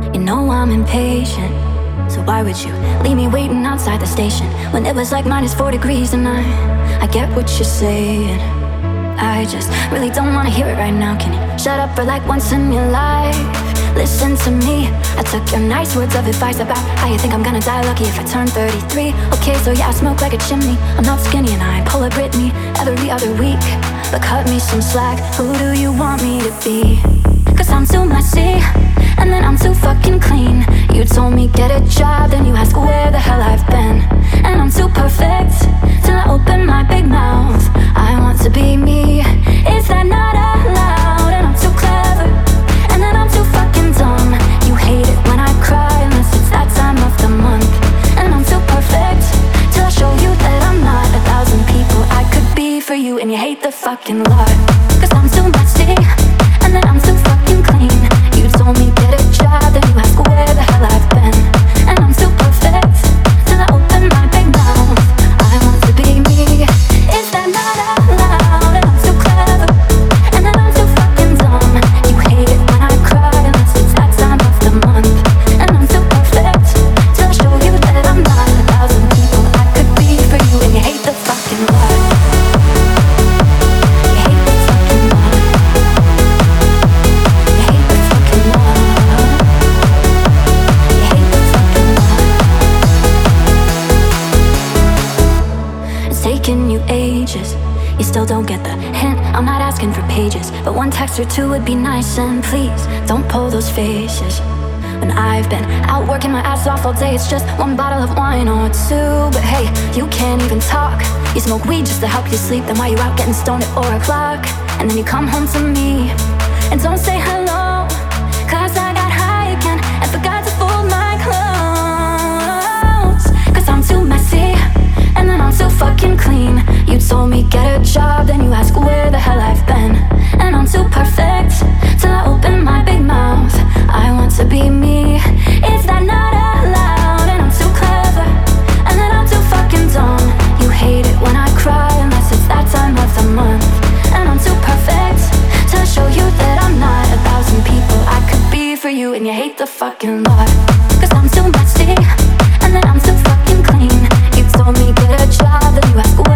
You know I'm impatient, so why would you leave me waiting outside the station when it was like -4 degrees and I get what you're saying. I just really don't wanna hear it right now. Can you shut up for like once in your life? Listen to me, I took your nice words of advice about how you think I'm gonna die lucky if I turn 33. Okay, so yeah, I smoke like a chimney, I'm not skinny and I pull a Britney every other week. But cut me some slack, who do you want me to be? Cause I'm too messy, and then I'm too fucking clean. You told me get a job, then you ask where the hell I've been. And I'm too perfect, till I open my big mouth. I want to be me, is that not allowed? And I'm too clever, and then I'm too fucking dumb. You hate it when I cry, unless it's that time of the month. And I'm too perfect, till I show you that I'm not 1,000 people I could be for you, and you hate the fucking lot. Cause I'm too messy, and then I'm too fucking clean. You told me get a job, then you ask where the hell I've been. And I'm too perfect, till I open my big mouth. I want to be me, is that not allowed? And I'm too clever, and then I'm too fucking dumb. You hate it when I cry, unless it's that time of the month. And I'm too perfect, till I show you that I'm not 1,000 people I could be for you, and you hate the fucking lot. Taking you ages, you still don't get the hint. I'm not asking for pages, but one text or two would be nice. And please, don't pull those faces. When I've been out working my ass off all day, it's just one bottle of wine or two. But hey, you can't even talk. You smoke weed just to help you sleep, then why you out getting stoned at 4 o'clock? And then you come home to me and don't say hello, cause I got high again and forgot to fold my clothes. Cause I'm too messy, and then I'm too fucking clean. You told me get a job, then you ask where the hell I've been. And I'm too perfect, till I open my big mouth. I want to be me, is that not allowed? And I'm too clever, and then I'm too fucking dumb. You hate it when I cry, unless it's that time of the month. And I'm too perfect, till I show you that I'm not 1,000 people I could be for you, and you hate the fucking lot. Cause I'm too messy, and then I'm too fucking clean. You told me get a job, then you ask